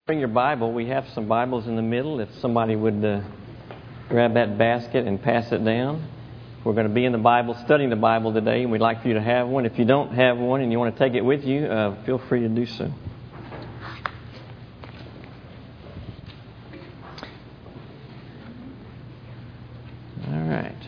Bring your Bible. We have some Bibles in the middle. If somebody would grab that basket and pass it down. We're going to be in the Bible, studying the Bible today, and we'd like for you to have one. If you don't have one and you want to take it with you, feel free to do so. All right.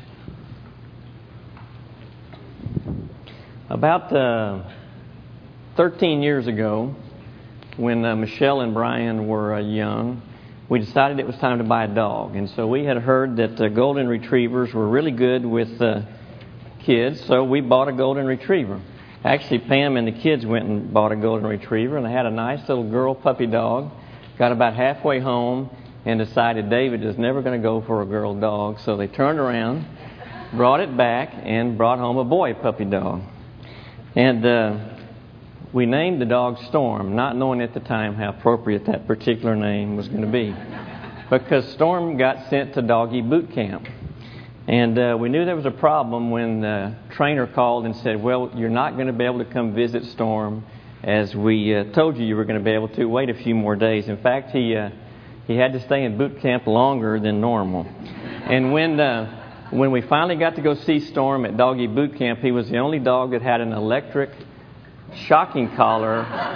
About 13 years ago, when Michelle and Brian were young, we decided it was time to buy a dog. And so we had heard that golden retrievers were really good with kids, so we bought a golden retriever. Actually, Pam and the kids went and bought a golden retriever, and they had a nice little girl puppy dog. Got about halfway home and decided David is never going to go for a girl dog, so they turned around, brought it back, and brought home a boy puppy dog. And we named the dog Storm, not knowing at the time how appropriate that particular name was going to be. Because Storm got sent to doggy boot camp. And we knew there was a problem when the trainer called and said, well, you're not going to be able to come visit Storm as we told you were going to be able to. Wait a few more days. In fact, he had to stay in boot camp longer than normal. And when we finally got to go see Storm at doggy boot camp, he was the only dog that had an electric shocking collar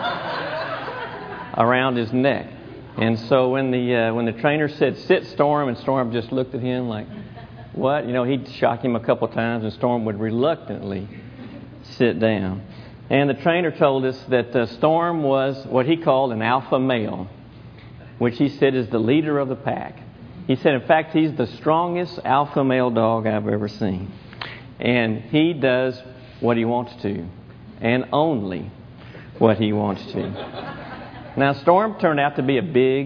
around his neck. And so when the trainer said, sit Storm, and Storm just looked at him like, what? You know, he'd shock him a couple times, and Storm would reluctantly sit down. And the trainer told us that Storm was what he called an alpha male, which he said is the leader of the pack. He said, in fact, he's the strongest alpha male dog I've ever seen. And he does what he wants to, and only what he wants to. Now, Storm turned out to be a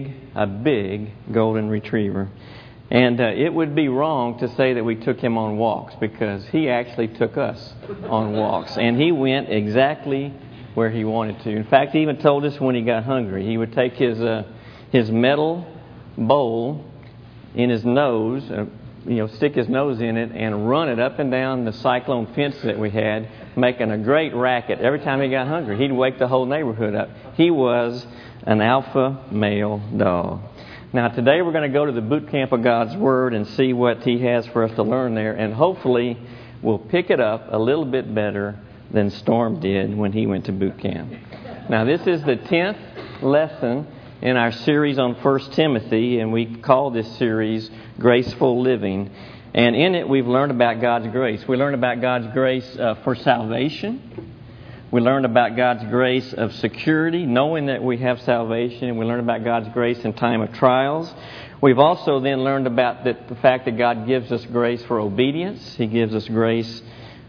big golden retriever. And it would be wrong to say that we took him on walks, because he actually took us on walks. And he went exactly where he wanted to. In fact, he even told us when he got hungry, he would take his metal bowl in his nose, stick his nose in it and run it up and down the cyclone fence that we had, making a great racket. Every time he got hungry, he'd wake the whole neighborhood up. He was an alpha male dog. Now, today we're going to go to the boot camp of God's Word and see what He has for us to learn there, and hopefully we'll pick it up a little bit better than Storm did when he went to boot camp. Now, this is the 10th lesson in our series on 1 Timothy, and we call this series Graceful Living. And in it, we've learned about God's grace. We learned about God's grace for salvation. We learned about God's grace of security, knowing that we have salvation. We learned about God's grace in time of trials. We've also then learned about the fact that God gives us grace for obedience. He gives us grace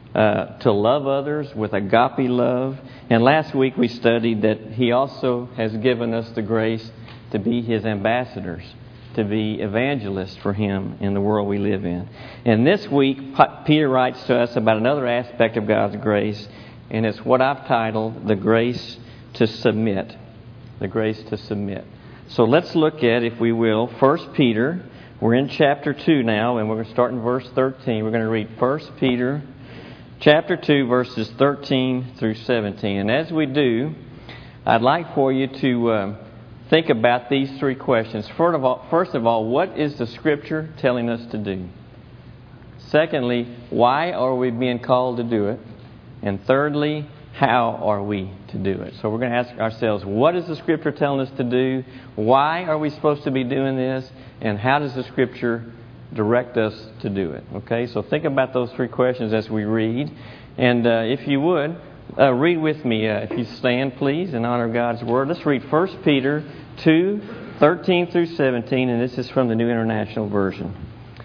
to love others with agape love. And last week we studied that He also has given us the grace to be His ambassadors, to be evangelists for Him in the world we live in. And this week, Peter writes to us about another aspect of God's grace, and it's what I've titled the grace to submit. The grace to submit. So let's look at, if we will, 1 Peter. We're in chapter 2 now, and we're going to start in verse 13. We're going to read 1 Peter chapter 2, verses 13 through 17. And as we do, I'd like for you to think about these three questions. First of all, what is the Scripture telling us to do? Secondly, why are we being called to do it? And thirdly, how are we to do it? So we're going to ask ourselves, what is the Scripture telling us to do? Why are we supposed to be doing this? And how does the Scripture direct us to do it? Okay, so think about those three questions as we read. And if you would, read with me, if you stand, please, in honor of God's Word. Let's read 1 Peter 2, 13 through 17, and this is from the New International Version.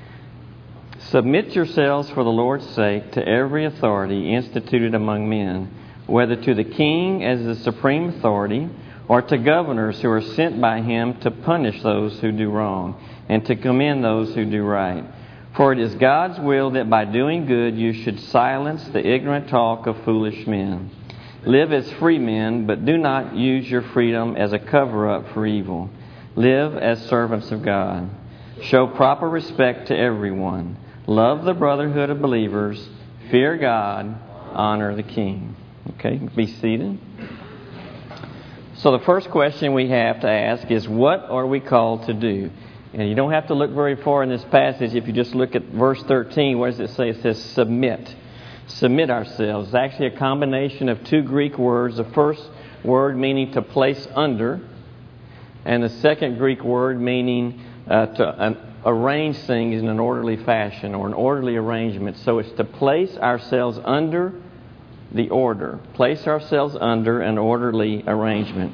Submit yourselves for the Lord's sake to every authority instituted among men, whether to the king as the supreme authority, or to governors who are sent by him to punish those who do wrong, and to commend those who do right. For it is God's will that by doing good you should silence the ignorant talk of foolish men. Live as free men, but do not use your freedom as a cover-up for evil. Live as servants of God. Show proper respect to everyone. Love the brotherhood of believers. Fear God. Honor the king. Okay, be seated. So the first question we have to ask is, what are we called to do? And you don't have to look very far in this passage. If you just look at verse 13, what does it say? It says submit. Submit ourselves. It's actually a combination of two Greek words. The first word meaning to place under, and the second Greek word meaning to arrange things in an orderly fashion or an orderly arrangement. So it's to place ourselves under the order. Place ourselves under an orderly arrangement.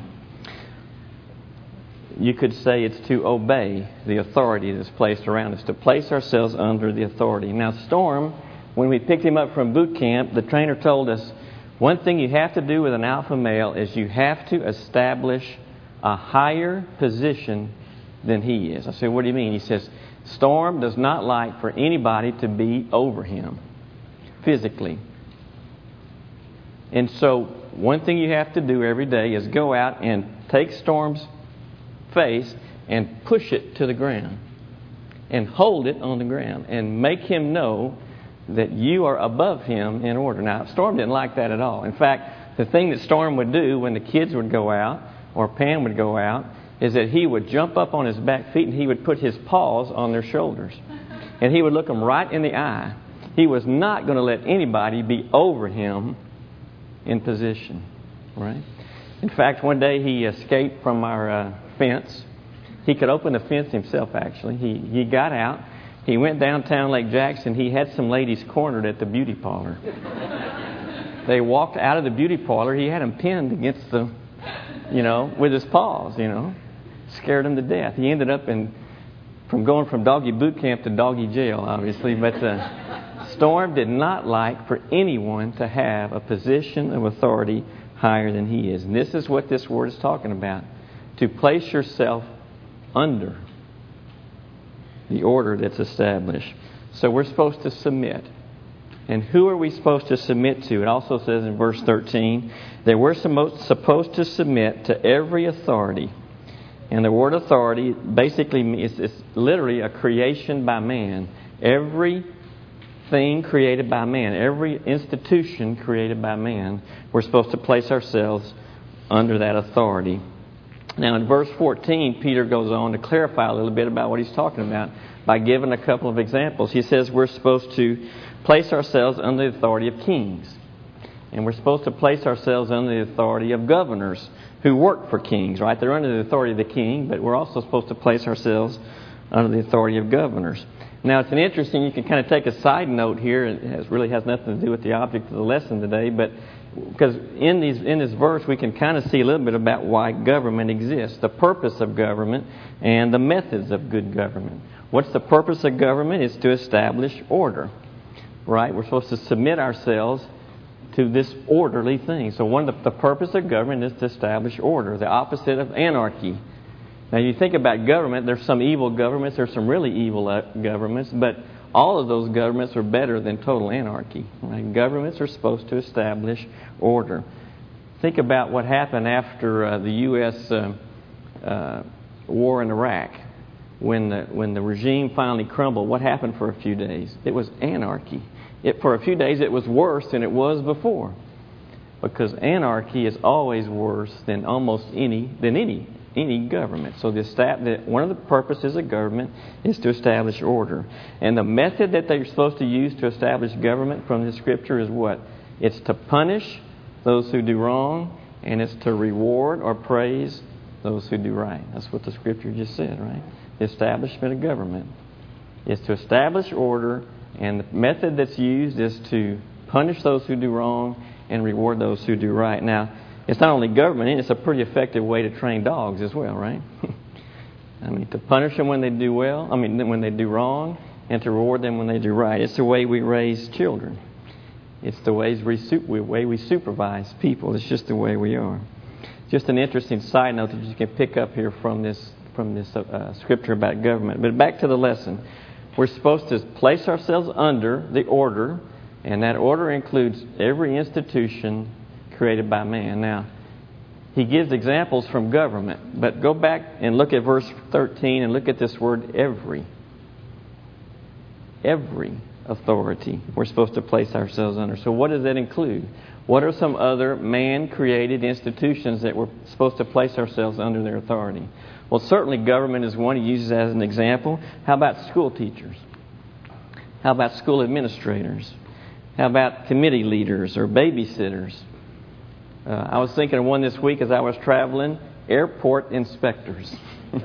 You could say it's to obey the authority that's placed around us, to place ourselves under the authority. Now, Storm, when we picked him up from boot camp, the trainer told us, one thing you have to do with an alpha male is you have to establish a higher position than he is. I said, what do you mean? He says, Storm does not like for anybody to be over him physically. And so one thing you have to do every day is go out and take Storm's face and push it to the ground and hold it on the ground and make him know that you are above him in order. Now, Storm didn't like that at all. In fact, the thing that Storm would do when the kids would go out or Pam would go out is that he would jump up on his back feet and he would put his paws on their shoulders. And he would look them right in the eye. He was not going to let anybody be over him in position, right? In fact, one day he escaped from our fence. He could open the fence himself, actually. He got out. He went downtown Lake Jackson. He had some ladies cornered at the beauty parlor. They walked out of the beauty parlor. He had them pinned against the, with his paws, Scared them to death. He ended up from going from doggy boot camp to doggy jail, obviously. But Storm did not like for anyone to have a position of authority higher than he is. And this is what this word is talking about. To place yourself under the order that's established. So we're supposed to submit. And who are we supposed to submit to? It also says in verse 13 that we're supposed to submit to every authority. And the word authority basically is literally a creation by man. Every thing created by man, every institution created by man, we're supposed to place ourselves under that authority. Now in verse 14, Peter goes on to clarify a little bit about what he's talking about by giving a couple of examples. He says we're supposed to place ourselves under the authority of kings. And we're supposed to place ourselves under the authority of governors who work for kings, right? They're under the authority of the king, but we're also supposed to place ourselves under the authority of governors. Now, it's an interesting, you can kind of take a side note here. It really has nothing to do with the object of the lesson today, but because in this verse we can kind of see a little bit about why government exists, the purpose of government, and the methods of good government. What's the purpose of government? It's to establish order, right? We're supposed to submit ourselves to this orderly thing. So the purpose of government is to establish order, the opposite of anarchy. Now, you think about government, there's some evil governments, there's some really evil governments, but all of those governments are better than total anarchy. Right? Governments are supposed to establish order. Think about what happened after the U.S. War in Iraq. When the regime finally crumbled, what happened for a few days? It was anarchy. For a few days, it was worse than it was before, because anarchy is always worse than any government. So one of the purposes of government is to establish order. And the method that they're supposed to use to establish government from the Scripture is what? It's to punish those who do wrong, and it's to reward or praise those who do right. That's what the Scripture just said, right? The establishment of government is to establish order, and the method that's used is to punish those who do wrong and reward those who do right. Now, it's not only government, it's a pretty effective way to train dogs as well, right? To punish them when they do when they do wrong, and to reward them when they do right. It's the way we raise children. It's the way we supervise people. It's just the way we are. Just an interesting side note that you can pick up here from this scripture about government. But back to the lesson. We're supposed to place ourselves under the order, and that order includes every institution created by man. Now, he gives examples from government, but go back and look at verse 13 and look at this word every. Every authority we're supposed to place ourselves under. So what does that include? What are some other man-created institutions that we're supposed to place ourselves under their authority? Well, certainly government is one he uses as an example. How about school teachers? How about school administrators? How about committee leaders or babysitters? I was thinking of one this week as I was traveling, airport inspectors.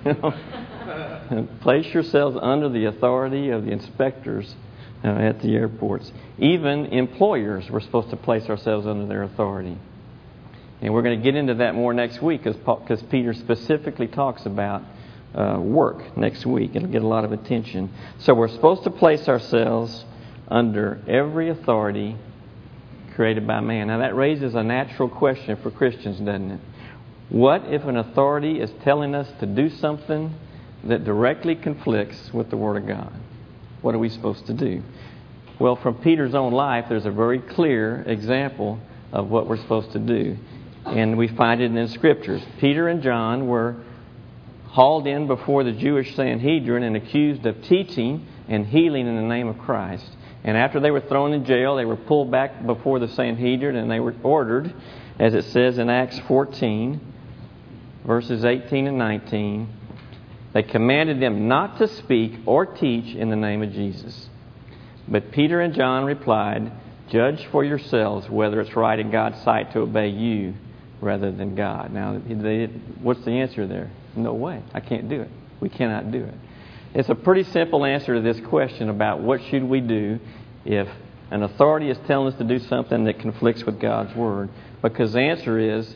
Place yourselves under the authority of the inspectors at the airports. Even employers, we're supposed to place ourselves under their authority. And we're going to get into that more next week because Peter specifically talks about work next week. It'll get a lot of attention. So we're supposed to place ourselves under every authority created by man. Now that raises a natural question for Christians, doesn't it? What if an authority is telling us to do something that directly conflicts with the Word of God? What are we supposed to do? Well, from Peter's own life, there's a very clear example of what we're supposed to do. And we find it in the Scriptures. Peter and John were hauled in before the Jewish Sanhedrin and accused of teaching and healing in the name of Christ. And after they were thrown in jail, they were pulled back before the Sanhedrin and they were ordered, as it says in Acts 14, verses 18 and 19, they commanded them not to speak or teach in the name of Jesus. But Peter and John replied, "Judge for yourselves whether it's right in God's sight to obey you rather than God." Now, what's the answer there? No way. I can't do it. We cannot do it. It's a pretty simple answer to this question about what should we do if an authority is telling us to do something that conflicts with God's Word. Because the answer is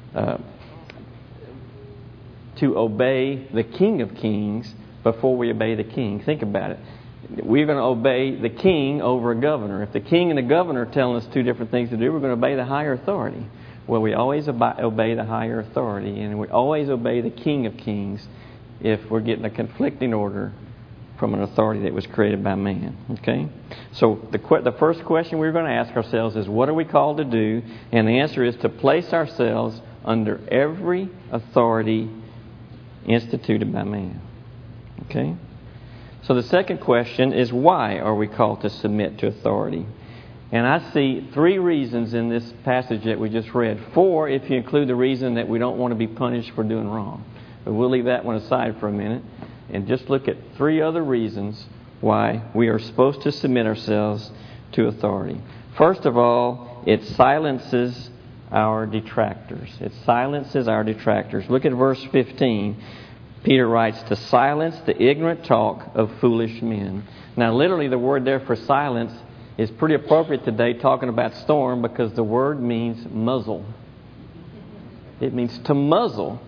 to obey the King of Kings before we obey the king. Think about it. We're going to obey the king over a governor. If the king and the governor are telling us two different things to do, we're going to obey the higher authority. Well, we always obey the higher authority, and we always obey the King of Kings if we're getting a conflicting order from an authority that was created by man. Okay? So the first question we're going to ask ourselves is, what are we called to do? And the answer is to place ourselves under every authority instituted by man. Okay? So the second question is, why are we called to submit to authority? And I see three reasons in this passage that we just read. Four, if you include the reason that we don't want to be punished for doing wrong. But we'll leave that one aside for a minute and just look at three other reasons why we are supposed to submit ourselves to authority. First of all, it silences our detractors. It silences our detractors. Look at verse 15. Peter writes, "To silence the ignorant talk of foolish men." Now, literally, the word there for silence is pretty appropriate today, talking about storm, because the word means muzzle. It means to muzzle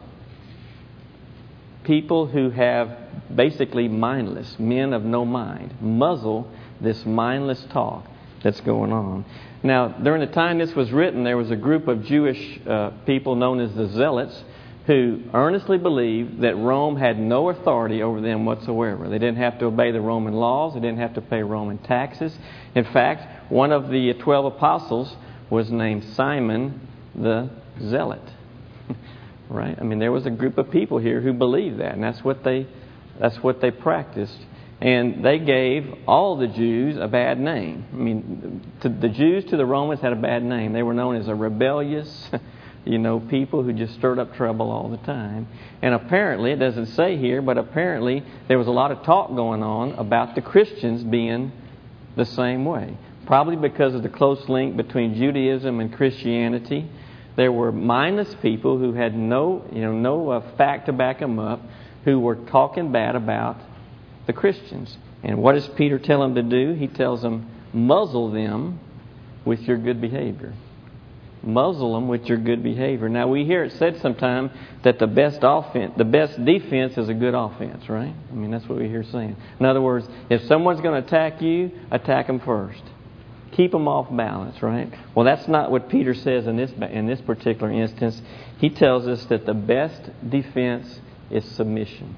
people who have basically mindless, men of no mind. Muzzle this mindless talk that's going on. Now, during the time this was written, there was a group of Jewish people known as the Zealots who earnestly believed that Rome had no authority over them whatsoever. They didn't have to obey the Roman laws. They didn't have to pay Roman taxes. In fact, one of the 12 apostles was named Simon the Zealot. Right? I mean, there was a group of people here who believed that, and that's what they practiced. And they gave all the Jews a bad name. I mean, the Jews to the Romans had a bad name. They were known as a rebellious, people who just stirred up trouble all the time. And apparently, it doesn't say here, but apparently there was a lot of talk going on about the Christians being the same way. Probably because of the close link between Judaism and Christianity. There were mindless people who had no fact to back them up, who were talking bad about the Christians. And what does Peter tell them to do? He tells them, muzzle them with your good behavior. Muzzle them with your good behavior. Now, we hear it said sometime that the best defense is a good offense, right? I mean, that's what we hear saying. In other words, if someone's going to attack you, attack them first. Keep them off balance, right? Well, that's not what Peter says in this particular instance. He tells us that the best defense is submission.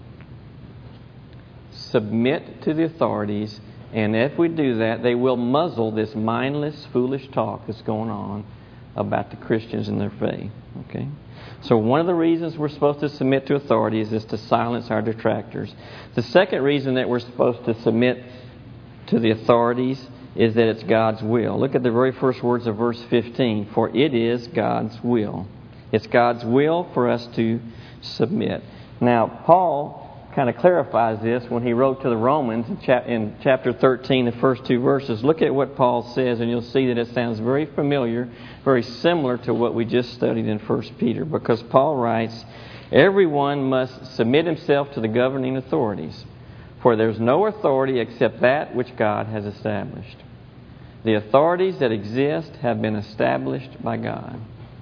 Submit to the authorities, and if we do that, they will muzzle this mindless, foolish talk that's going on about the Christians and their faith. Okay? So one of the reasons we're supposed to submit to authorities is to silence our detractors. The second reason that we're supposed to submit to the authorities is that it's God's will. Look at the very first words of verse 15. For it is God's will. It's God's will for us to submit. Now, Paul kind of clarifies this when he wrote to the Romans in chapter 13, the first two verses. Look at what Paul says, and you'll see that it sounds very familiar, very similar to what we just studied in 1 Peter. Because Paul writes, everyone must submit himself to the governing authorities, for there's no authority except that which God has established. The authorities that exist have been established by God.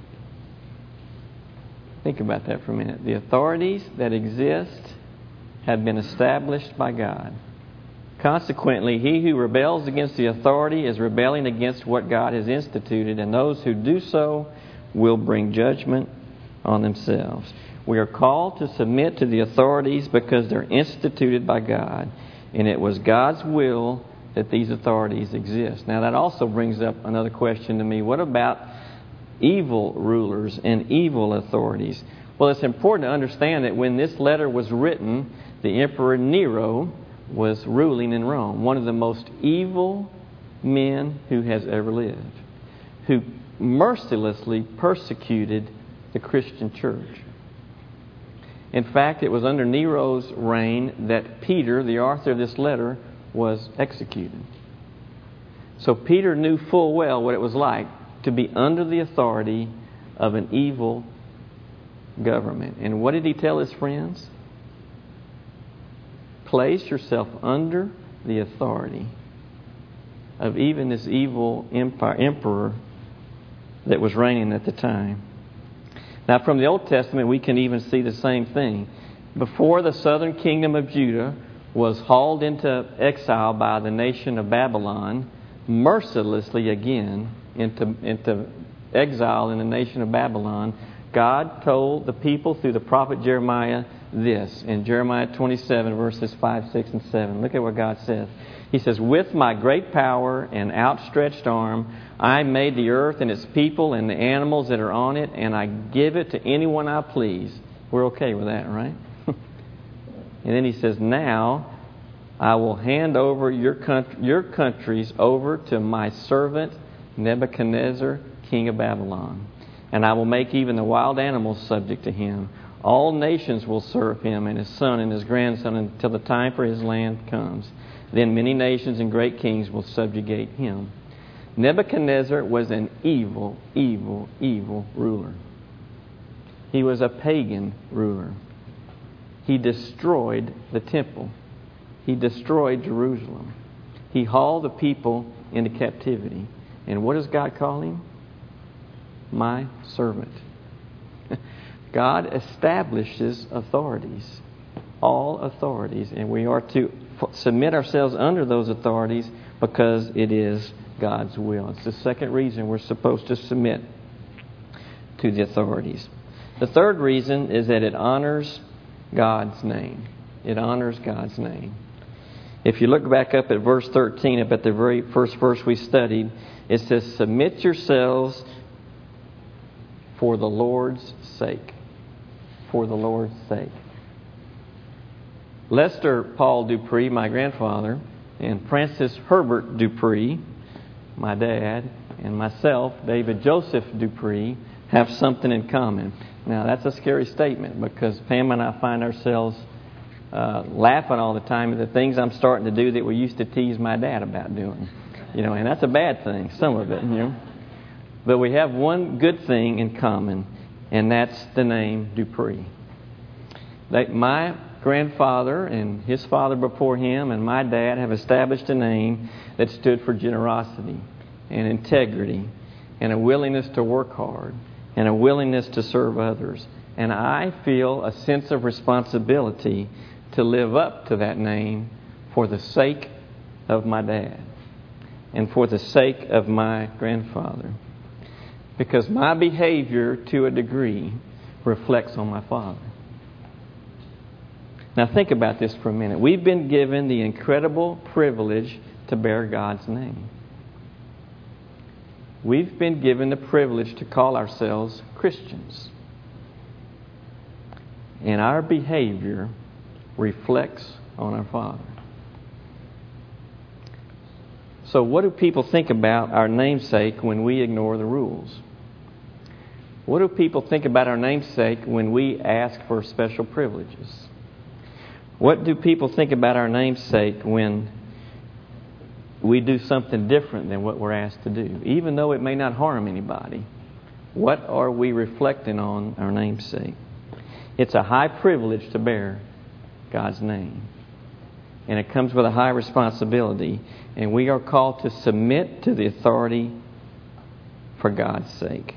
Think about that for a minute. The authorities that exist have been established by God. Consequently, he who rebels against the authority is rebelling against what God has instituted, and those who do so will bring judgment on themselves. We are called to submit to the authorities because they're instituted by God, and it was God's will that these authorities exist. Now, that also brings up another question to me. What about evil rulers and evil authorities? Well, it's important to understand that when this letter was written, the Emperor Nero was ruling in Rome, one of the most evil men who has ever lived, who mercilessly persecuted the Christian church. In fact, it was under Nero's reign that Peter, the author of this letter, was executed. So Peter knew full well what it was like to be under the authority of an evil government. And what did he tell his friends? Place yourself under the authority of even this evil emperor that was reigning at the time. Now, from the Old Testament, we can even see the same thing. Before the southern kingdom of Judah was hauled into exile by the nation of Babylon, mercilessly again into exile in the nation of Babylon, God told the people through the prophet Jeremiah this in Jeremiah 27, verses 5, 6, and 7. Look at what God says. He says, with my great power and outstretched arm, I made the earth and its people and the animals that are on it, and I give it to anyone I please. We're okay with that, right? And then he says, now I will hand over your countries over to my servant Nebuchadnezzar, king of Babylon. And I will make even the wild animals subject to him. All nations will serve him and his son and his grandson until the time for his land comes. Then many nations and great kings will subjugate him. Nebuchadnezzar was an evil, evil, evil ruler. He was a pagan ruler. He destroyed the temple. He destroyed Jerusalem. He hauled the people into captivity. And what does God call him? My servant. God establishes authorities, all authorities, and we are to submit ourselves under those authorities because it is God's will. It's the second reason we're supposed to submit to the authorities. The third reason is that it honors God's name. It honors God's name. If you look back up at verse 13, up at the very first verse we studied, it says, submit yourselves for the Lord's sake. For the Lord's sake. Lester Paul Dupree, my grandfather, and Francis Herbert Dupree, my dad, and myself, David Joseph Dupree, have something in common. Now, that's a scary statement because Pam and I find ourselves laughing all the time at the things I'm starting to do that we used to tease my dad about doing. And that's a bad thing, some of it, But we have one good thing in common, and that's the name Dupree. My grandfather and his father before him and my dad have established a name that stood for generosity and integrity and a willingness to work hard and a willingness to serve others. And I feel a sense of responsibility to live up to that name for the sake of my dad and for the sake of my grandfather. Because my behavior, to a degree, reflects on my father. Now think about this for a minute. We've been given the incredible privilege to bear God's name. We've been given the privilege to call ourselves Christians. And our behavior reflects on our Father. So what do people think about our namesake when we ignore the rules? What do people think about our namesake when we ask for special privileges? What do people think about our namesake when we do something different than what we're asked to do? Even though it may not harm anybody, what are we reflecting on our namesake? It's a high privilege to bear God's name. And it comes with a high responsibility. And we are called to submit to the authority for God's sake.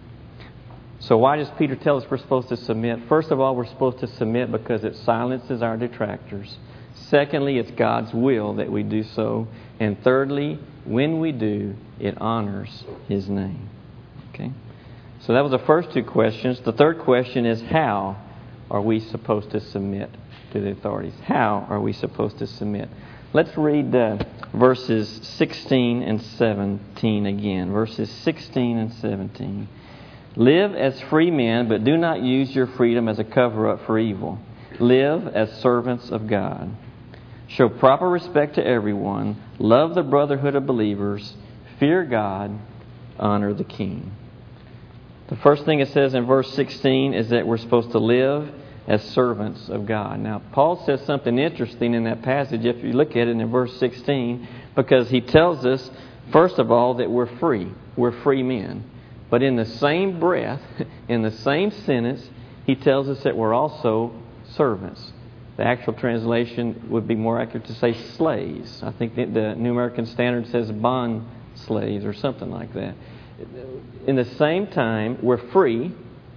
So why does Peter tell us we're supposed to submit? First of all, we're supposed to submit because it silences our detractors. Secondly, it's God's will that we do so. And thirdly, when we do, it honors His name. Okay? So that was the first two questions. The third question is, how are we supposed to submit to the authorities? How are we supposed to submit? Let's read verses 16 and 17 again. Verses 16 and 17. Live as free men, but do not use your freedom as a cover-up for evil. Live as servants of God. Show proper respect to everyone. Love the brotherhood of believers. Fear God. Honor the king. The first thing it says in verse 16 is that we're supposed to live as servants of God. Now, Paul says something interesting in that passage if you look at it in verse 16, because he tells us, first of all, that we're free. We're free men. But in the same breath, in the same sentence, he tells us that we're also servants. The actual translation would be more accurate to say slaves. I think the New American Standard says bond slaves or something like that. In the same time, we're free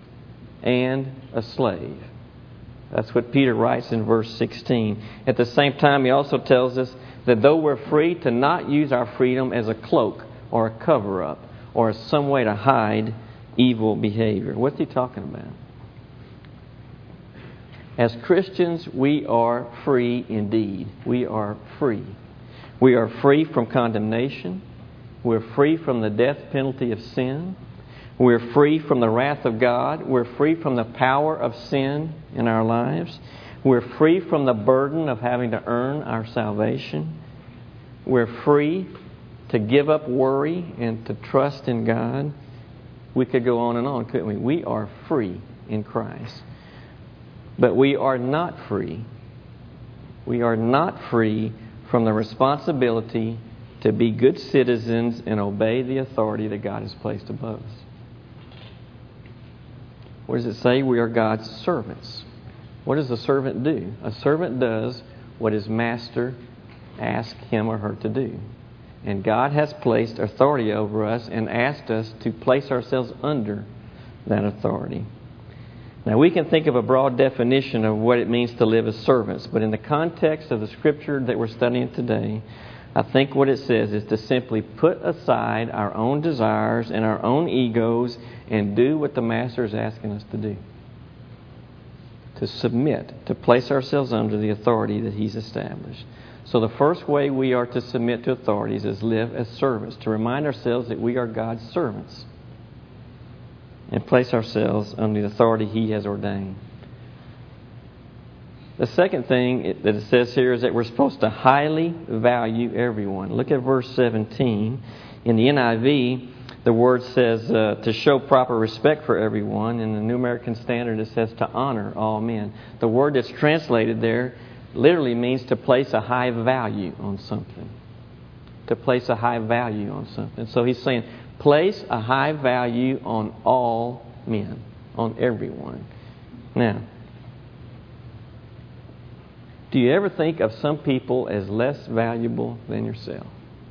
and a slave. That's what Peter writes in verse 16. At the same time, he also tells us that though we're free, to not use our freedom as a cloak or a cover-up or as some way to hide evil behavior. What's he talking about? As Christians, we are free indeed. We are free. We are free from condemnation. We're free from the death penalty of sin. We're free from the wrath of God. We're free from the power of sin in our lives. We're free from the burden of having to earn our salvation. We're free to give up worry and to trust in God. We could go on and on, couldn't we? We are free in Christ. But we are not free. We are not free from the responsibility to be good citizens and obey the authority that God has placed above us. What does it say? We are God's servants. What does a servant do? A servant does what his master asks him or her to do. And God has placed authority over us and asked us to place ourselves under that authority. Now, we can think of a broad definition of what it means to live as servants, but in the context of the Scripture that we're studying today, I think what it says is to simply put aside our own desires and our own egos and do what the Master is asking us to do. To submit, to place ourselves under the authority that He's established. So the first way we are to submit to authorities is live as servants, to remind ourselves that we are God's servants and place ourselves under the authority He has ordained. The second thing that it says here is that we're supposed to highly value everyone. Look at verse 17. In the NIV, the word says to show proper respect for everyone. In the New American Standard, it says to honor all men. The word that's translated there literally means to place a high value on something. To place a high value on something. So he's saying, place a high value on all men, on everyone. Now, do you ever think of some people as less valuable than yourself?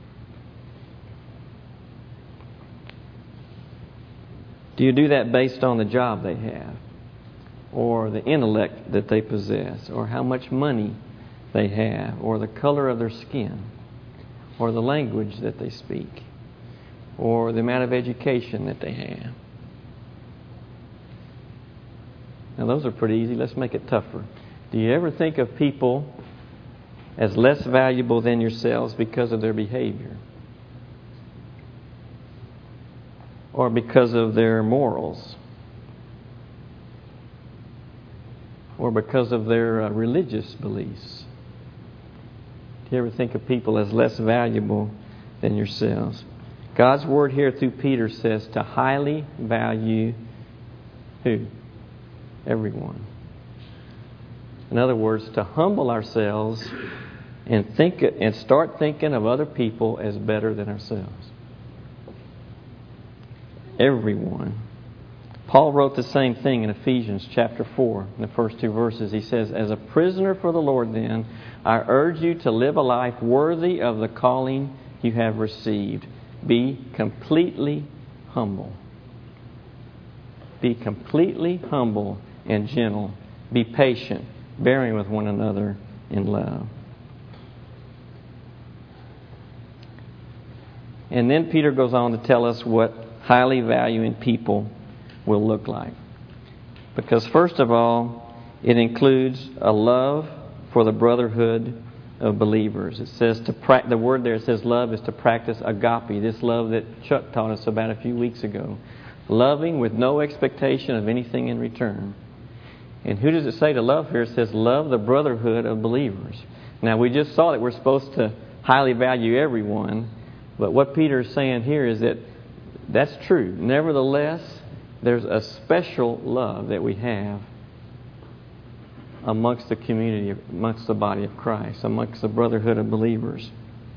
Do you do that based on the job they have, or the intellect that they possess, or how much money they have, or the color of their skin, or the language that they speak, or the amount of education that they have? Now, those are pretty easy. Let's make it tougher. Do you ever think of people as less valuable than yourselves because of their behavior? Or because of their morals? Or because of their religious beliefs? Do you ever think of people as less valuable than yourselves. God's word here through Peter says to highly value who? Everyone. In other words, to humble ourselves and start thinking of other people as better than ourselves. Everyone. Paul wrote the same thing in Ephesians chapter 4, in the first 2 verses. He says, "As a prisoner for the Lord, then, I urge you to live a life worthy of the calling you have received. Be completely humble." Be completely humble and gentle. Be patient, bearing with one another in love. And then Peter goes on to tell us what highly valuing people will look like. Because first of all, it includes a love for the brotherhood of believers. It says the word there says love is to practice agape, this love that Chuck taught us about a few weeks ago. Loving with no expectation of anything in return. And who does it say to love here? It says love the brotherhood of believers. Now we just saw that we're supposed to highly value everyone, but what Peter is saying here is that that's true. Nevertheless, there's a special love that we have amongst the community, amongst the body of Christ, amongst the brotherhood of believers.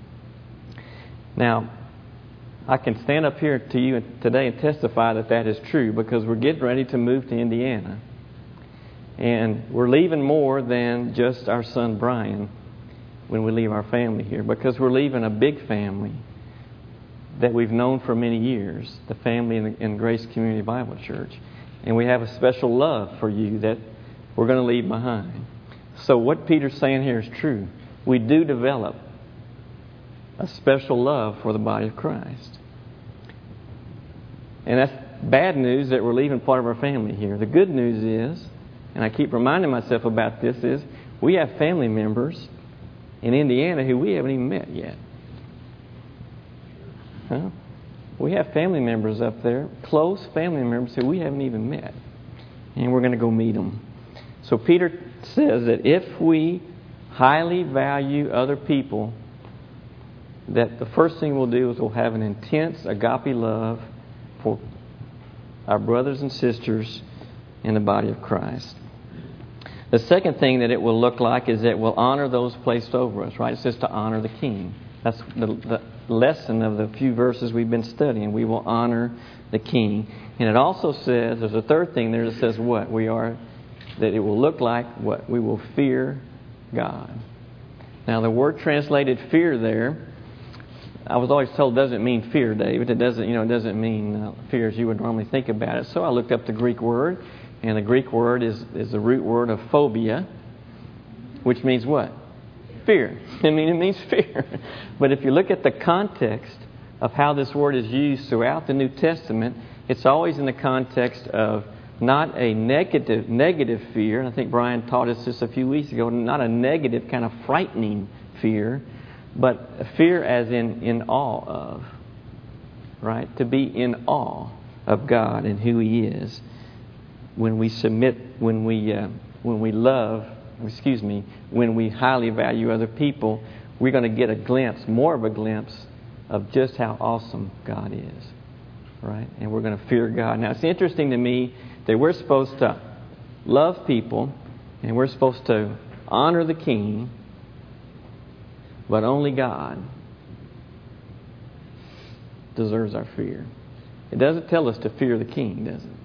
Now, I can stand up here to you today and testify that that is true because we're getting ready to move to Indiana. And we're leaving more than just our son Brian when we leave our family here, because we're leaving a big family that we've known for many years, the family in Grace Community Bible Church. And we have a special love for you that we're going to leave behind. So what Peter's saying here is true. We do develop a special love for the body of Christ. And that's bad news that we're leaving part of our family here. The good news is, and I keep reminding myself about this, is we have family members in Indiana who we haven't even met yet. Huh? We have family members up there, close family members who we haven't even met. And we're going to go meet them. So Peter says that if we highly value other people, that the first thing we'll do is we'll have an intense agape love for our brothers and sisters in the body of Christ. The second thing that it will look like is that we'll honor those placed over us, right? It says to honor the king. That's the lesson of the few verses we've been studying. We will honor the king. And it also says, there's a third thing there that says what? That it will look like what? We will fear God. Now the word translated fear there, I was always told doesn't mean fear, David. It doesn't mean fear as you would normally think about it. So I looked up the Greek word, and the Greek word is the root word of phobia, which means what? Fear. It means fear. But if you look at the context of how this word is used throughout the New Testament, it's always in the context of not a negative fear. And I think Brian taught us this a few weeks ago. Not a negative kind of frightening fear, but a fear as in awe of. Right? To be in awe of God and who He is. When we submit, when we highly value other people, we're going to get more of a glimpse of just how awesome God is. Right? And we're going to fear God. Now, it's interesting to me that we're supposed to love people and we're supposed to honor the king, but only God deserves our fear. It doesn't tell us to fear the king, does it?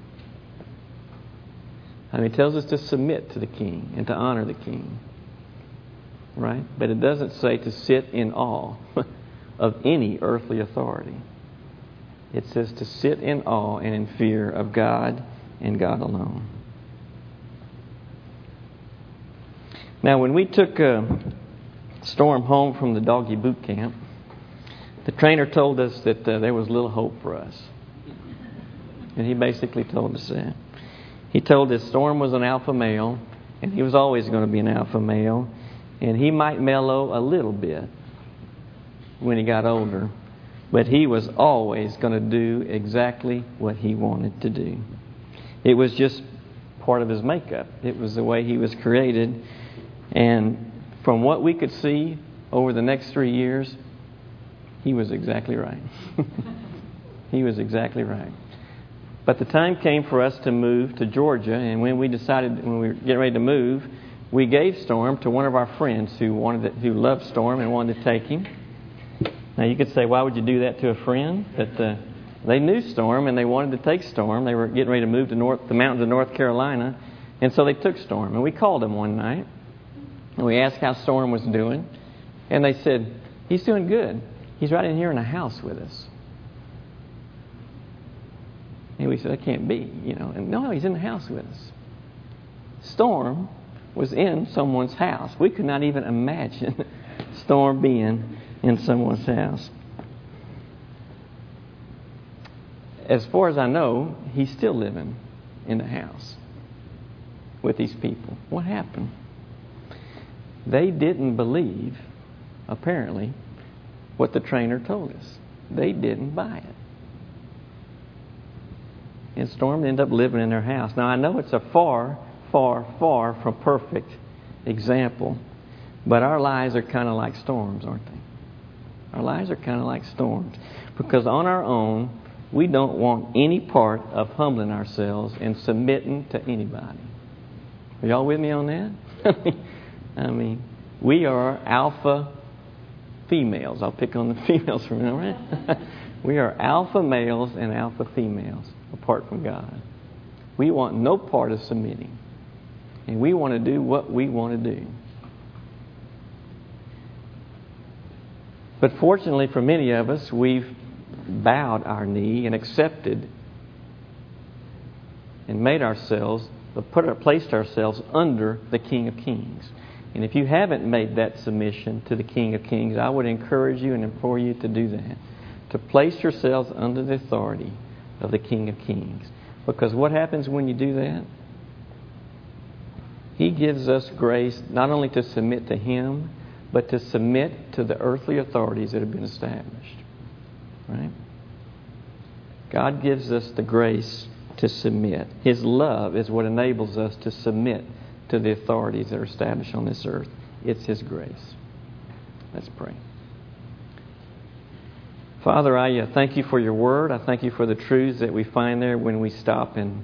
It tells us to submit to the king and to honor the king. Right? But it doesn't say to sit in awe of any earthly authority. It says to sit in awe and in fear of God and God alone. Now, when we took Storm home from the doggy boot camp, the trainer told us that there was little hope for us. And he basically told us that. He told us Storm was an alpha male, and he was always going to be an alpha male, and he might mellow a little bit when he got older, but he was always going to do exactly what he wanted to do. It was just part of his makeup. It was the way he was created, and from what we could see over the next 3 years, He was exactly right. He was exactly right. But the time came for us to move to Georgia, and when we were getting ready to move, we gave Storm to one of our friends who loved Storm and wanted to take him. Now you could say, why would you do that to a friend? But they knew Storm and they wanted to take Storm. They were getting ready to move to the mountains of North Carolina, and so they took Storm. And we called him one night, and we asked how Storm was doing, and they said, he's doing good. He's right in here in the house with us. And we said, that can't be, And no, he's in the house with us. Storm was in someone's house. We could not even imagine Storm being in someone's house. As far as I know, he's still living in the house with these people. What happened? They didn't believe, apparently, what the trainer told us. They didn't buy it. And Storm ended up living in their house. Now, I know it's a far, far, far from perfect example, but our lives are kind of like storms, aren't they? Our lives are kind of like storms. Because on our own, we don't want any part of humbling ourselves and submitting to anybody. Are y'all with me on that? I mean, we are alpha females. I'll pick on the females for a minute, right? We are alpha males and alpha females apart from God. We want no part of submitting. And we want to do what we want to do. But fortunately for many of us, we've bowed our knee and accepted and placed ourselves under the King of Kings. And if you haven't made that submission to the King of Kings, I would encourage you and implore you to do that. To place yourselves under the authority of the King of Kings. Because what happens when you do that? He gives us grace not only to submit to Him, but to submit to the earthly authorities that have been established. Right? God gives us the grace to submit. His love is what enables us to submit to the authorities that are established on this earth. It's His grace. Let's pray. Father, I thank You for Your Word. I thank You for the truths that we find there when we stop and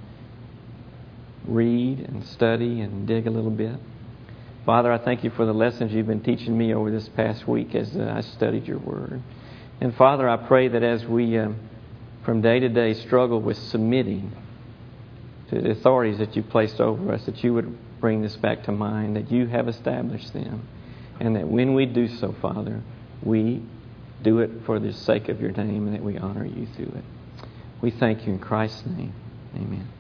read and study and dig a little bit. Father, I thank You for the lessons You've been teaching me over this past week as I studied Your Word. And Father, I pray that as we from day to day struggle with submitting to the authorities that You placed over us, that You would bring this back to mind, that You have established them, and that when we do so, Father, we do it for the sake of Your name and that we honor You through it. We thank You in Christ's name. Amen.